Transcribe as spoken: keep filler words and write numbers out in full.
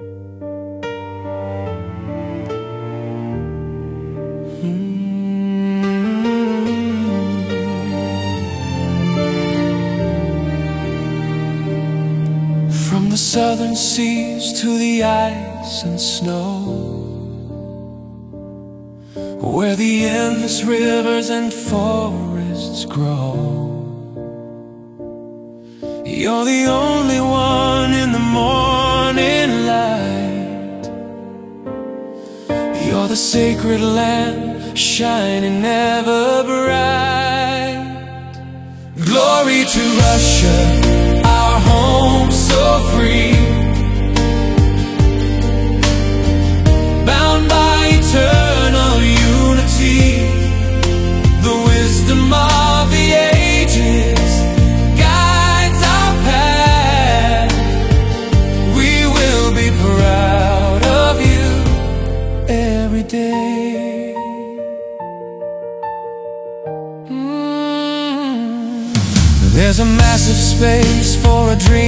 From the southern seas to the ice and snow, where the endless rivers and forests grow, you're the only one in the morning light. You're the sacred lamp shining ever bright. Glory to Russia, our home so free, bound by eternal unity. The wisdom of the ages guides our path. We will be proud of you every day. mm. There's a massive space for a dream